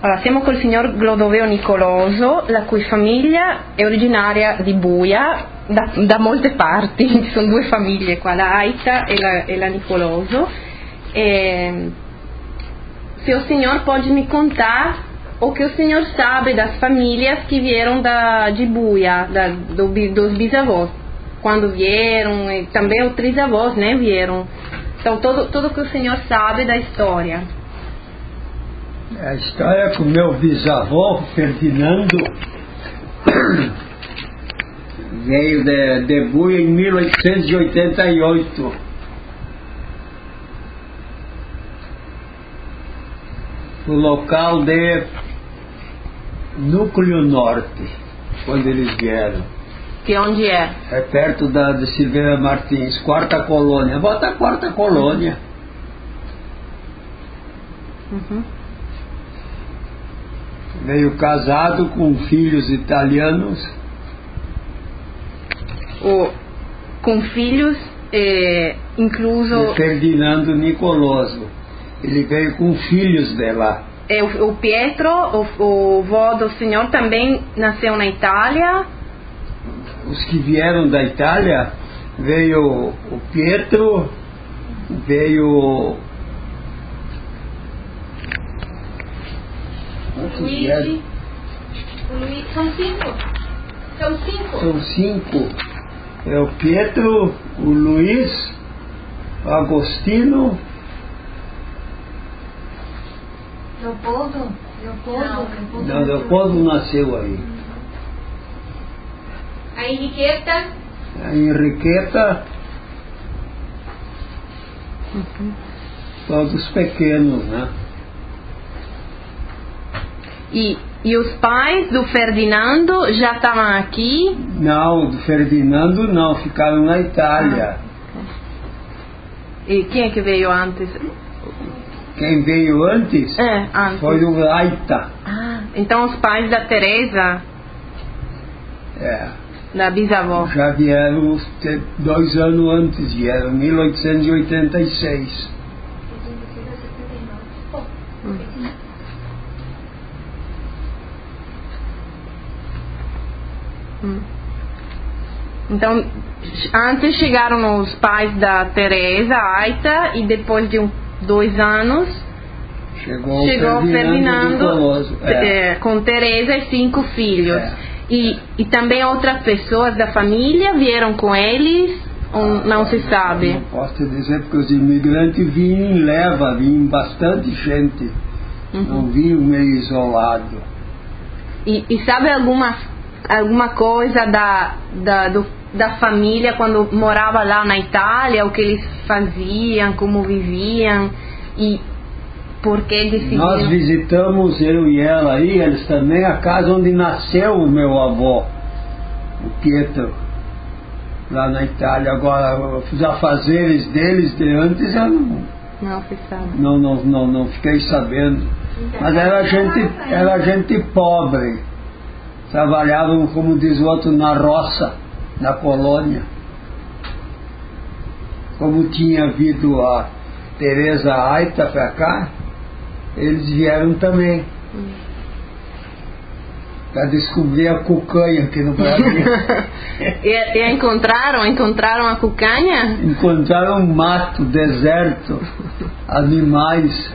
Allora, siamo col signor Clodoveo Nicoloso, la cui famiglia è originaria di Buia, da molte parti, ci sono due famiglie qua, la Aita e la Nicoloso. E, se o senhor pode me contar o que o senhor sabe das famílias que vieram de Buia, dos bisavós, quando vieram, e também os trisavós, né, vieram. Então, tudo que o senhor sabe da história. A história é que o meu bisavô, Ferdinando, veio de Buia em 1888. O local de Núcleo Norte, quando eles vieram. Que onde é? É perto de Silveira Martins, quarta colônia. Bota a quarta colônia. Uhum. Veio casado com filhos italianos. Com filhos, incluso... De Ferdinando Nicoloso. Ele veio com filhos de lá. O Pietro, o vô do senhor, também nasceu na Itália? Os que vieram da Itália, veio o Pietro, veio... O Luigi, são cinco. São cinco. É o Pietro, o Luiz, o Agostino. Leopoldo? Não, Leopoldo nasceu aí. A Henriqueta? A Henriqueta. Todos pequenos, né? E os pais do Ferdinando já estavam aqui? Não, do Ferdinando não, ficaram na Itália. E quem é que veio antes? Quem veio antes, antes. Foi o Aita. Então os pais da Teresa, da bisavó, já vieram 2 anos antes, vieram em 1886. Então, antes chegaram os pais da Teresa, Aita, e depois de 2 anos chegou o Ferdinando com Teresa e 5 filhos. E também outras pessoas da família vieram com eles, ou não se sabe? Não posso te dizer, porque os imigrantes vinham em leva, vinham bastante gente, não vinham meio isolado. E sabe alguma coisa da família quando morava lá na Itália, o que eles faziam, como viviam e por que decidiram? Nós visitamos, eu e ela aí, eles também, a casa onde nasceu o meu avô, o Pietro, lá na Itália. Agora, os afazeres deles de antes eu não fiquei sabendo. Mas era gente pobre. Trabalhavam, como diz o outro, na roça, na colônia. Como tinha vindo a Teresa Aita para cá, eles vieram também. Para descobrir a cucanha aqui no Brasil. E encontraram a cucanha? Encontraram mato, deserto, animais.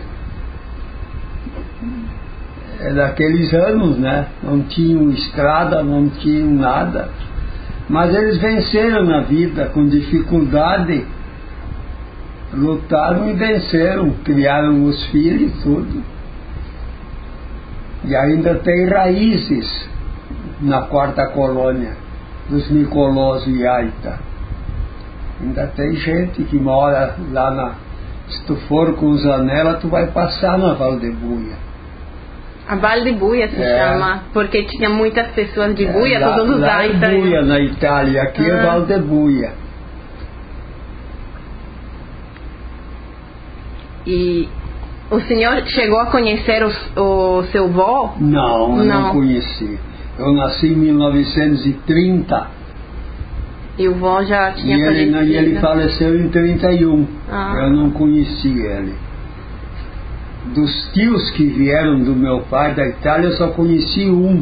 É daqueles anos, né? Não tinham estrada, não tinham nada. Mas eles venceram na vida com dificuldade. Lutaram e venceram, criaram os filhos e tudo. E ainda tem raízes na quarta colônia dos Nicoloso e Aita. Ainda tem gente que mora lá se tu for com os Anela, tu vai passar na Val de Buia. A Val de Buia se chama, porque tinha muitas pessoas de Buia, todos os Aita. Buia, na Itália, aqui é Val de Buia. E o senhor chegou a conhecer o seu avô? Não, eu não conheci. Eu nasci em 1930. E o avô já tinha falecido? E ele faleceu em 31. Eu não conheci ele. dos tios que vieram do meu pai da Itália, eu só conheci um.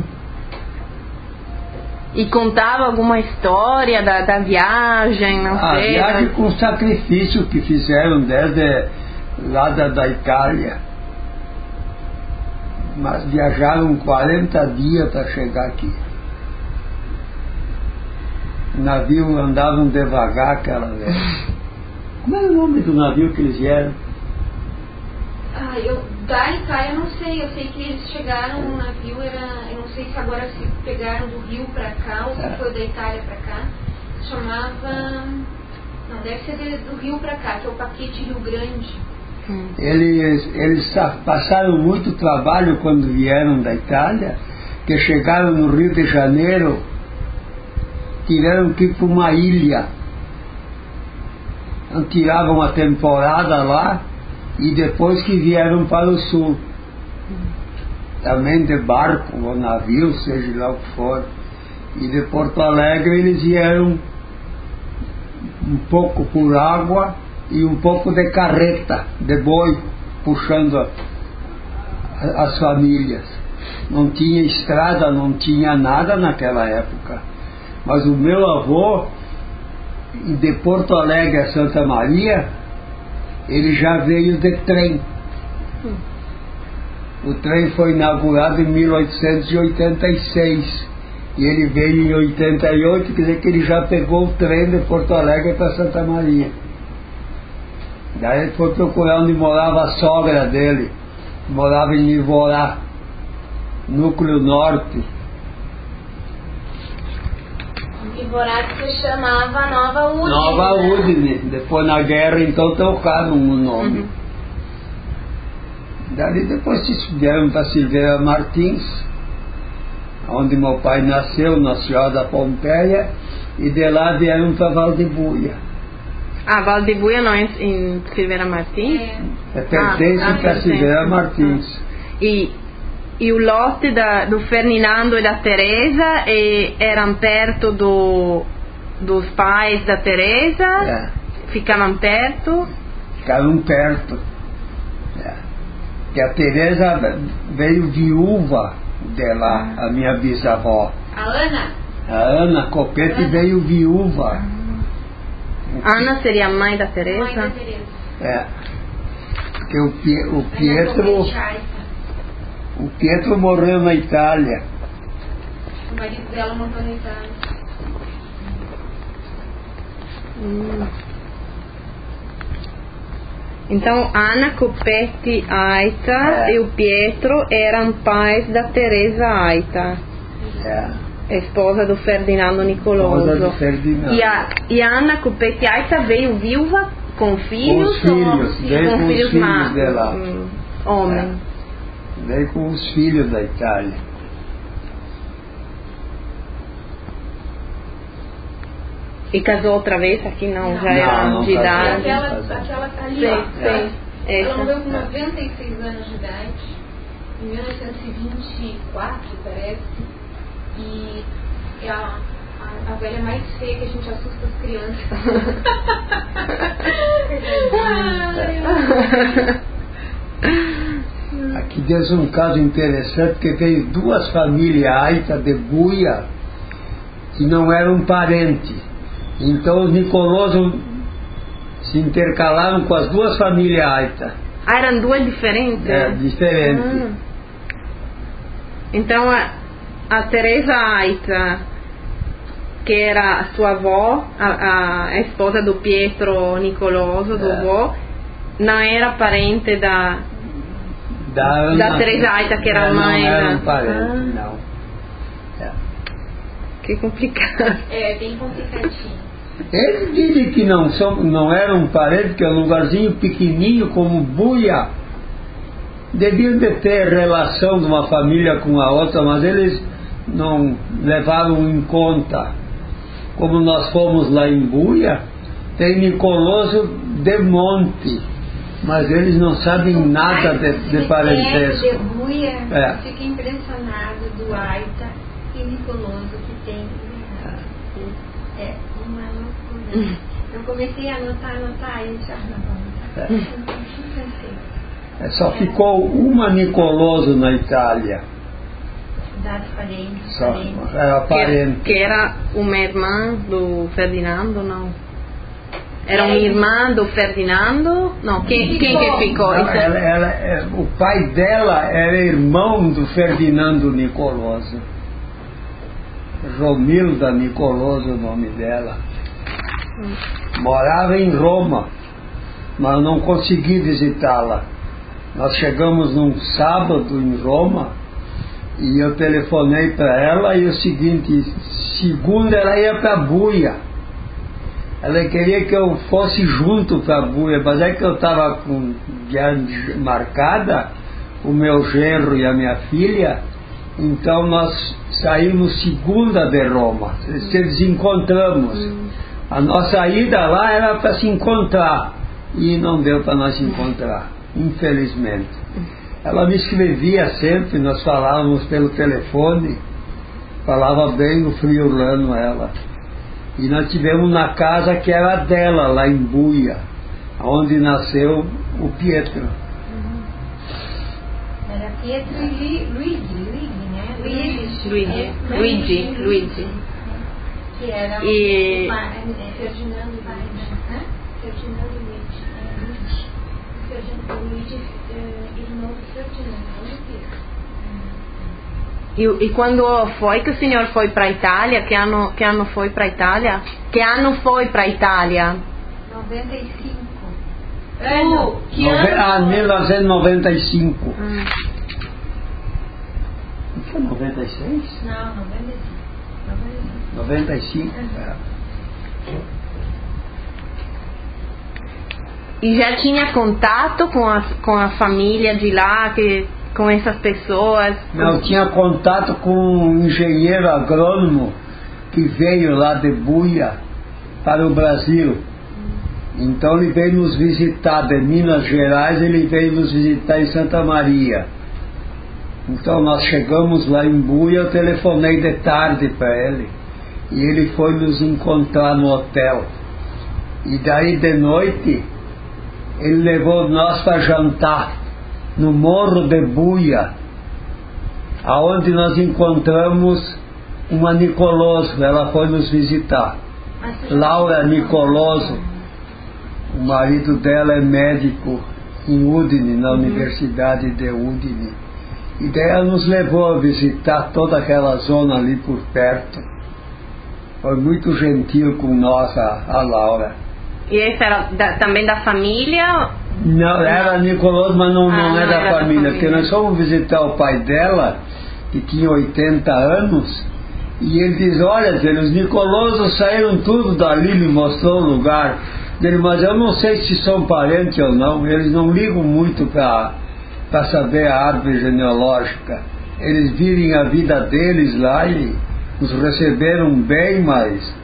E contava alguma história da viagem, não sei? A viagem com o sacrifício que fizeram desde lá da Itália. Mas viajaram 40 dias para chegar aqui. O navio andavam devagar aquela vez. Como é o nome do navio que eles vieram? Da Itália eu não sei, eu sei que eles chegaram no navio, eu não sei se agora se pegaram do Rio pra cá ou se foi da Itália pra cá, chamava, não, deve ser do Rio pra cá, que é o paquete Rio Grande. Eles passaram muito trabalho quando vieram da Itália, que chegaram no Rio de Janeiro, tiveram que ir para uma ilha, então, tiravam a temporada lá, e depois que vieram para o sul, também de barco ou navio, seja lá o que for, e de Porto Alegre eles vieram um pouco por água e um pouco de carreta, de boi, puxando as famílias. Não tinha estrada, não tinha nada naquela época, mas o meu avô, de Porto Alegre a Santa Maria, ele já veio de trem. O trem foi inaugurado em 1886 e ele veio em 88, quer dizer que ele já pegou o trem de Porto Alegre para Santa Maria. Daí ele foi procurar onde morava a sogra dele, morava em Ivorá, núcleo norte. Ivorá que se chamava Nova Udine. Nova Udine. Depois na guerra então trocaram o nome. Daí depois vieram para Silveira Martins, onde meu pai nasceu, na Senhora da Pompeia, e de lá vieram para Valdebuia. Valdebuia não é em Silveira Martins? Pertence para Silveira Martins. E o lote do Ferdinando e da Teresa eram perto dos pais da Teresa? Ficavam perto? Ficavam perto. Que a Teresa veio viúva de lá, a minha bisavó. A Ana? A Ana Copete veio viúva. Ana seria a mãe da Teresa? Mãe da Teresa. Porque o Pietro morreu na Itália. O marido dela morreu na Itália. Então, Ana Coppetti Aita e o Pietro eram pais da Teresa Aita, esposa do Ferdinando Nicoloso. Esposa do Ferdinando. E a Ana Coppetti Aita veio viúva com filhos? Com os filhos, veio com os filhos dela. Homem. Veio com os filhos da Itália. E casou outra vez? Aqui não, já era de idade. Aquela ali, ela morreu com 96 anos de idade, em 1924, parece. E a velha mais feia que a gente assusta as crianças. Aqui diz um caso interessante, que veio duas famílias Aita de Buia que não eram parentes. Então os Nicoloso se intercalaram com as duas famílias Aita. Eram duas diferentes? Diferentes. Então a Teresa Aita, que era a sua avó, a esposa do Pietro Nicoloso, do avô, não era parente da Teresa Aita, que era a mãe. Não eram parentes, não. Que complicado. Bem complicadinho. Eles dizem que não eram parentes, que é um lugarzinho pequenininho como Buia. Deviam de ter relação de uma família com a outra, mas eles não levaram em conta. Como nós fomos lá em Buia, tem Nicoloso de monte, mas eles não sabem nada de parentesco. De Buia, fico impressionado do Aita e Nicoloso que tem. É uma loucura. Eu comecei a anotar e eu disse, não vou anotar. Só ficou uma Nicoloso na Itália. Só, era parente. Que era uma irmã do Ferdinando, não? Era uma irmã do Ferdinando? Não, quem que ficou? Não, o pai dela era irmão do Ferdinando Nicoloso. Romilda Nicoloso, o nome dela. Morava em Roma, mas não consegui visitá-la. Nós chegamos num sábado em Roma e eu telefonei para ela e o seguinte, segunda ela ia para Buia. Ela queria que eu fosse junto para Buia, mas é que eu estava com viagem marcada, o meu genro e a minha filha, então nós saímos segunda de Roma, se desencontramos. A nossa ida lá era para se encontrar e não deu para nós se encontrar, infelizmente. Ela me escrevia sempre, nós falávamos pelo telefone, falava bem o friulano ela. E nós tivemos na casa que era dela, lá em Buia, onde nasceu o Pietro. Era Pietro e Luigi, né? Luigi. Que era e... Ferdinando Luigi, irmão do Ferdinando. E quando foi que o senhor foi para a Itália? Que ano foi para a Itália? Que ano foi para a Itália? 95. Que ano? 1995. Não foi 96? Não, 95. 95? E já tinha contato com a família de lá, com essas pessoas? Não, tinha contato com um engenheiro agrônomo que veio lá de Buia para o Brasil. Então ele veio nos visitar de Minas Gerais, ele veio nos visitar em Santa Maria. Então nós chegamos lá em Buia, eu telefonei de tarde para ele e ele foi nos encontrar no hotel. E daí de noite ele levou nós para jantar no Morro de Buia, aonde nós encontramos uma Nicoloso. Ela foi nos visitar, Laura Nicoloso. O marido dela é médico em Udine, na Universidade de Udine. E daí ela nos levou a visitar toda aquela zona ali por perto. Foi muito gentil com nós a Laura. E esse era também da família? Não, era Nicoloso, mas não é da família, porque nós fomos visitar o pai dela, que tinha 80 anos, e ele diz, olha, os Nicolosos saíram tudo dali, me mostrou o lugar. Ele, mas eu não sei se são parentes ou não, eles não ligam muito para saber a árvore genealógica. Eles vivem a vida deles lá e nos receberam bem, mas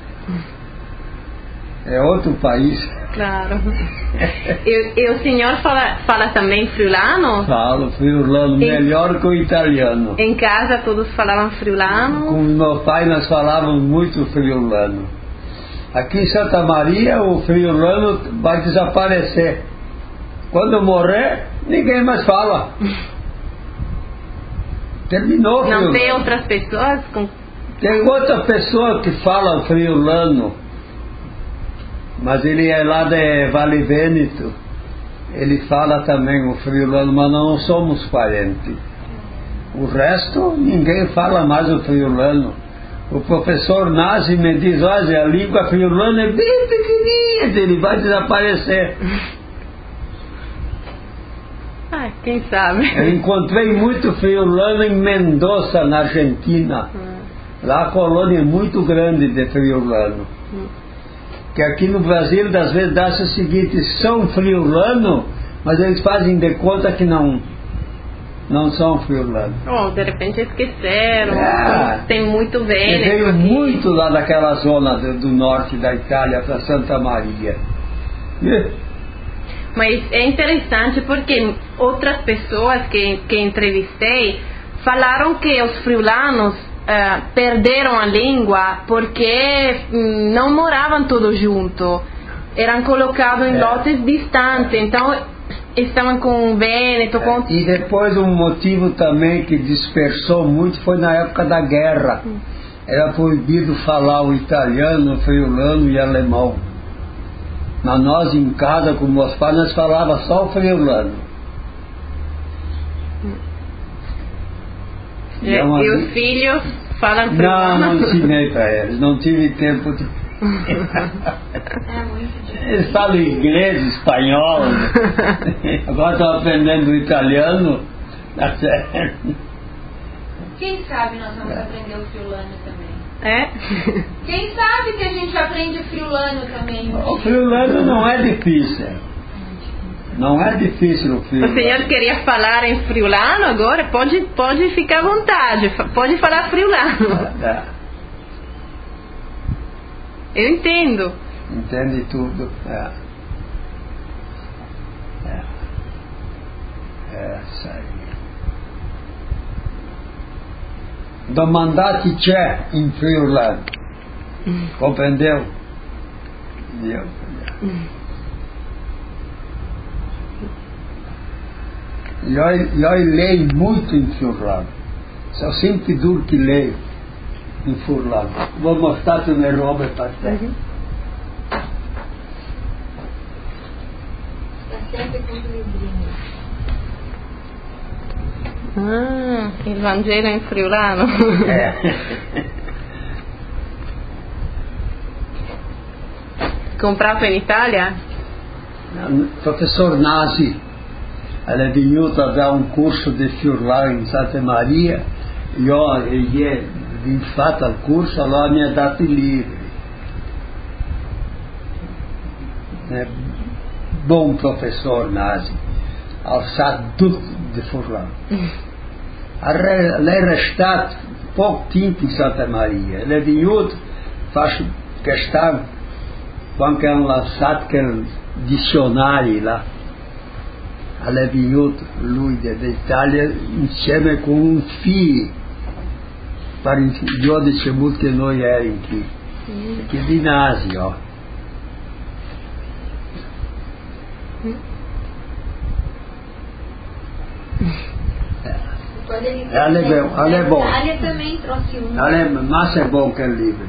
é outro país. Claro. E o senhor fala também friulano? Falo friulano, melhor que o italiano. Em casa todos falavam friulano? Com meu pai nós falávamos muito friulano. Aqui em Santa Maria o friulano vai desaparecer. Quando eu morrer, ninguém mais fala. Terminou o friulano. Não tem outras pessoas? Tem outra pessoa que fala friulano, mas ele é lá de Vale Vêneto. Ele fala também o friulano, mas não somos parentes. O resto, ninguém fala mais o friulano. O professor Nazi me diz, olha, a língua friulana é bem pequenininha, ele vai desaparecer. Quem sabe? Eu encontrei muito friulano em Mendoza, na Argentina. Lá a colônia é muito grande de friulano. Que aqui no Brasil, das vezes, dá-se o seguinte, são friulano, mas eles fazem de conta que não são friulanos. De repente esqueceram. Tem muito Vêneto. Veio aqui muito lá daquela zona do norte da Itália para Santa Maria. Mas é interessante porque outras pessoas que entrevistei falaram que os friulanos perderam a língua porque não moravam todos juntos. Eram colocados em lotes distantes. Então estavam com o Vêneto, com... E depois um motivo também que dispersou muito foi na época da guerra. Era proibido falar o italiano, o friulano e alemão. Mas nós em casa, com meus pais, nós falávamos só o friulano. E os filhos falam friulano? Não ensinei para eles, não tive tempo de... Eles falam inglês, espanhol. Agora estão aprendendo o italiano. Tá certo. Quem sabe nós vamos aprender o friulano também. É? Quem sabe que a gente aprende o friulano também. O friulano não é difícil. Não é difícil o friulano. O senhor queria falar em friulano agora? Pode ficar à vontade. Pode falar friulano. Eu entendo. Entende tudo. Isso aí. Domandati c'è in friulano. Compreendeu? Eu leio muito em friulano. Só sempre duro que leio em friulano. Vou mostrar se me rouba para você. Il Vangelo in friulano. Comprato in Italia? Il professor Nasi è venuto a dare un corso di friulano in Santa Maria. Io gli fatto il corso, allora mi ha dato i libri. Bom professor Nasi, ha saputo tutto di friulano. Lei era stato pouco tempo in Santa Maria. Ele é venuto, faz questão, quando hanno lançato aquele dicionário lá. Ele é venuto, lui dall'Italia, insieme con un figlio, per il 12 minuti che noi eravamo qui. Che di Nasi, ó. Ela é bom. A também trouxe um. Mas é bom que é livre.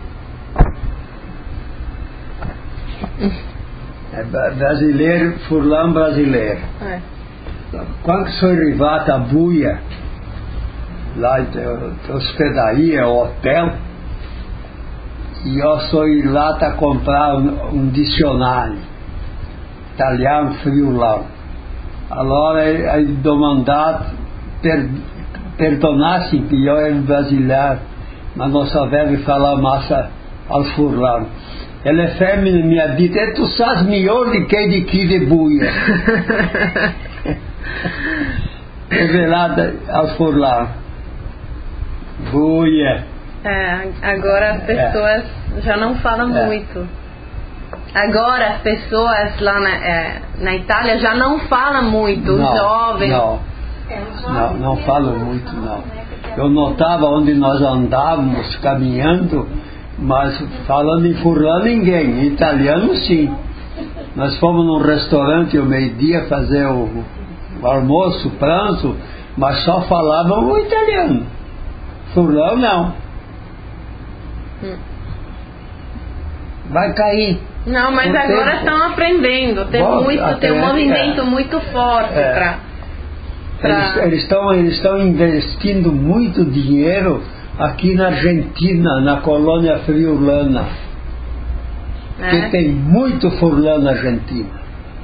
É brasileiro, furlão brasileiro. Quando sou arrivato a Buia, lá tem hospedaria, hotel, e eu sou ir lá para comprar um dicionário italiano friulano. Allora eu domandado perdonasse que eu era brasileiro, mas não sabia falar massa ao furlano. Ele femmina mi ha detto, e tu sai melhor do que de aqui de Buia. Revelada ao furlano. Buia. Agora as pessoas já não falam muito. Agora as pessoas lá na Itália já não falam muito, os jovens. Não falam muito, não. Eu notava onde nós andávamos caminhando, mas falando em furlano ninguém, em italiano sim. Nós fomos num restaurante ao meio-dia fazer o almoço, pranzo, mas só falavam o italiano. Furlano não. Vai cair. Não, mas agora estão aprendendo. Tem um movimento muito forte Eles estão investindo muito dinheiro aqui na Argentina, na colônia friulana. Que tem muito furlano na Argentina.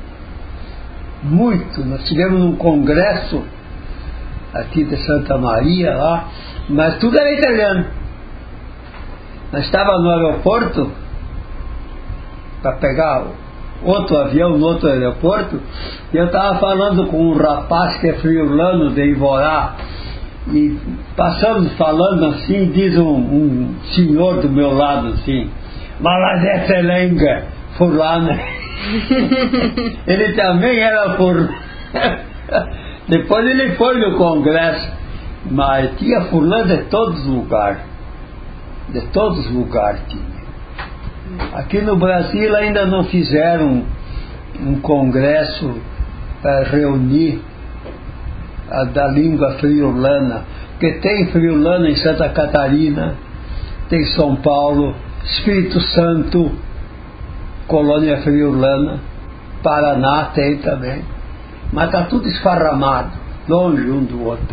Muito. Nós tivemos um congresso aqui de Santa Maria lá, mas tudo era italiano. Nós estávamos no aeroporto para pegar outro avião no outro aeroporto, e eu estava falando com um rapaz que é friulano de Ivorá, e passamos falando assim, diz um senhor do meu lado assim, mas é Selenga, furlano. Ele também era furlano. Depois ele foi no congresso, mas tinha furlano de todos os lugares. De todos os lugares tinha. Aqui no Brasil ainda não fizeram um congresso para reunir a da língua friulana, porque tem friulana em Santa Catarina, tem São Paulo, Espírito Santo, colônia friulana, Paraná tem também, mas está tudo esparramado, longe um do outro.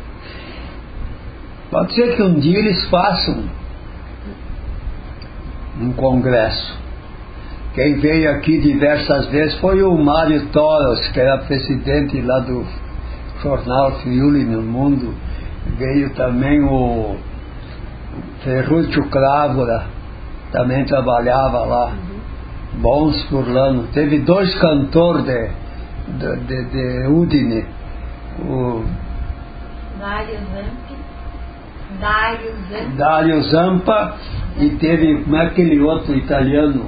Pode ser que um dia eles façam um congresso. Quem veio aqui diversas vezes foi o Mário Toros, que era presidente lá do jornal Friuli no Mundo. Veio também o Ferruccio Crávora, também trabalhava lá. Bons furlanos. Teve 2 cantores de Udine, o Dario Zampa, e teve aquele outro italiano,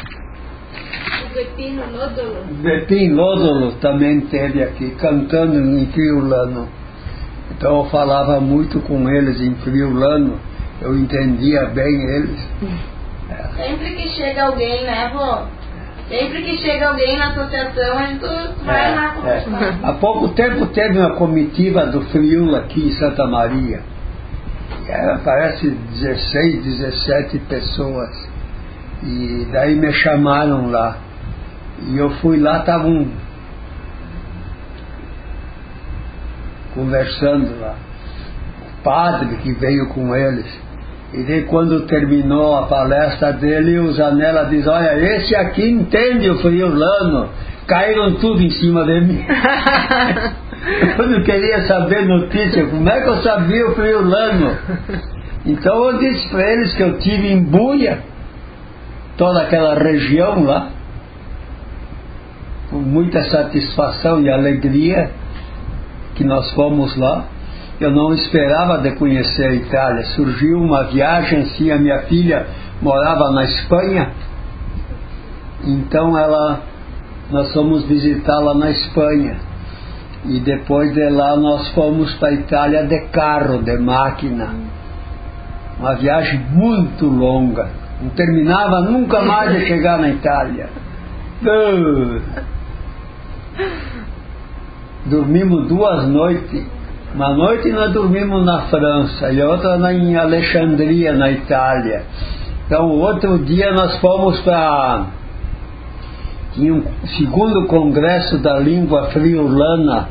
Beppino Lodolo, também teve aqui cantando em friulano. Então eu falava muito com eles em friulano, eu entendia bem eles. Sempre que chega alguém, né, vô? Sempre que chega alguém na associação, a gente vai lá conversar. Há pouco tempo teve uma comitiva do Friula aqui em Santa Maria. Era, parece 16, 17 pessoas. E daí me chamaram lá. E eu fui lá, estavam conversando lá. O padre que veio com eles. E daí quando terminou a palestra dele, o Zanella diz: olha, esse aqui entende o friulano. Caíram tudo em cima de mim. Eu não queria saber notícia, como é que eu sabia o friulano? Então eu disse para eles que eu tive em Buia, toda aquela região lá, com muita satisfação e alegria que nós fomos lá. Eu não esperava de conhecer a Itália. Surgiu uma viagem, assim, a minha filha morava na Espanha, então nós fomos visitá-la na Espanha. E depois de lá nós fomos para a Itália de carro, de máquina. Uma viagem muito longa. Não terminava nunca mais de chegar na Itália. Dormimos 2 noites. Uma noite nós dormimos na França e a outra em Alexandria, na Itália. Então o outro dia nós fomos para tinha um 2º congresso da língua friulana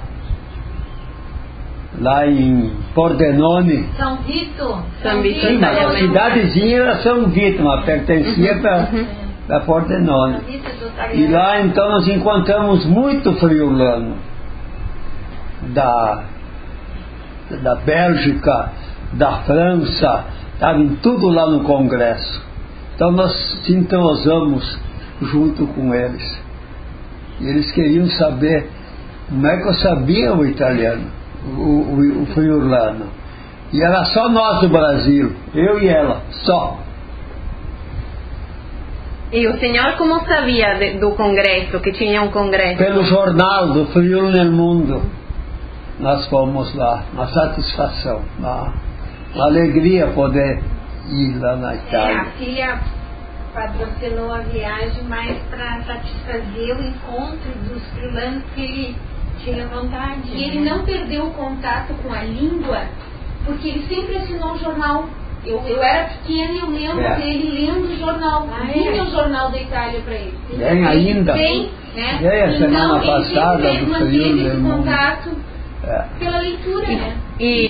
lá em Pordenone. São Vito. Sim, mas a cidadezinha era São Vito, mas pertencia para Pordenone. E lá então nós encontramos muito friulano da Bélgica, da França, estavam tudo lá no congresso. Então nós sintonizamos junto com eles. E eles queriam saber como é que eu sabia o italiano, o friulano. E era só nós do Brasil, eu e ela, só. E o senhor como sabia do congresso, que tinha um congresso? Pelo jornal do Friuli nel Mundo. Nós fomos lá, uma satisfação, uma alegria poder ir lá na Itália. A filha patrocinou a viagem mais para satisfazer o encontro dos friulanos que ele tinha vontade. E ele não perdeu o contato com a língua, porque ele sempre assinou o jornal. Eu era pequena e eu lembro dele lendo o jornal. Vinha o jornal da Itália para ele. Vem ainda. Vem, né? Vem a semana então, passada ele do manteve Friuli esse nel Mundo. contato pela leitura, né?